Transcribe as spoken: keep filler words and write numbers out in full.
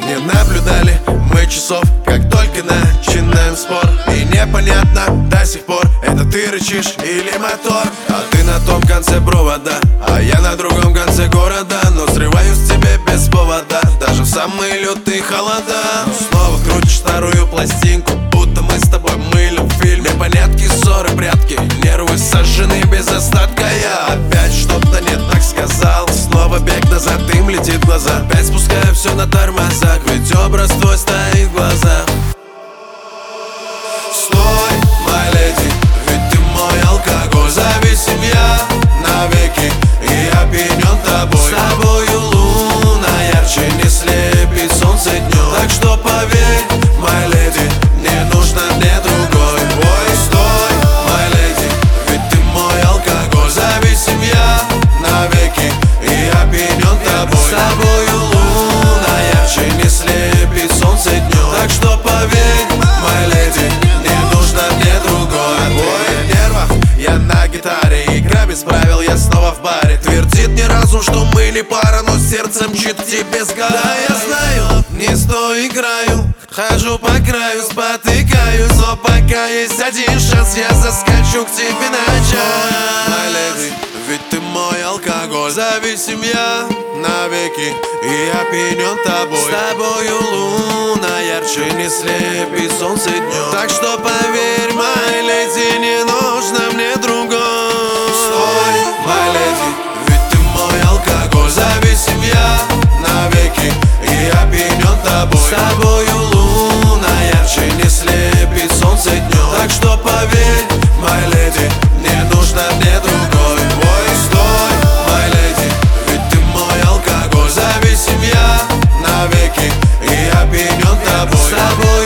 Не наблюдали мы часов, как только начинаем спор. И непонятно до сих пор, это ты рычишь или мотор. А ты на том конце провода, а я на другом конце города. Но срываюсь к тебе без повода, даже в самые лютые холода. Снова крутишь старую пластинку, будто мы с тобой мылим фильм. Непонятки, ссоры, прятки, нервы сожжены без остатка. Я опять что-то не так сказал, снова бег назад, дым летит в глаза. Опять спускаю все на тормозах, ведь образ твой стоит в глазах. Стой, моя леди, ведь ты мой алкоголь. Зависим я навеки, и опьянен тобой. С тобою луна ярче не слепит солнце днем. Так что поверь, моя леди, не нужно мне другой. Ой, стой, моя леди, ведь ты мой алкоголь. Зависим я навеки, и опьянен тобой. С тобою луна ярче не слепит солнце днем. Так что поверь, моя леди, не нужно мне другой. Ой, нервах я на гитаре, игра без правил, я снова в баре. Твердит мне разум, что мы не пара, но сердце мчит к тебе с горы. Да, я знаю, не стой, играю, хожу по краю, спотыкаюсь. Но пока есть один шанс, я заскочу к тебе на час. Моя леди, ведь ты мой алкоголь. Зависим я навеки, и опьянен тобой. С тобою луна ярче не слепит солнце днем. Так что поверь, моя леди, не нужно мне другой. Стой, моя леди, ведь ты мой алкоголь. Зависим я навеки, и опьянен тобой. С тобою луна ярче не слепит солнце днем. Так что поверь, моя леди, не нужно мне другой. Ой, стой, моя леди, ведь ты мой алкоголь. Зависим я навеки, и опьянен тобой. С тобой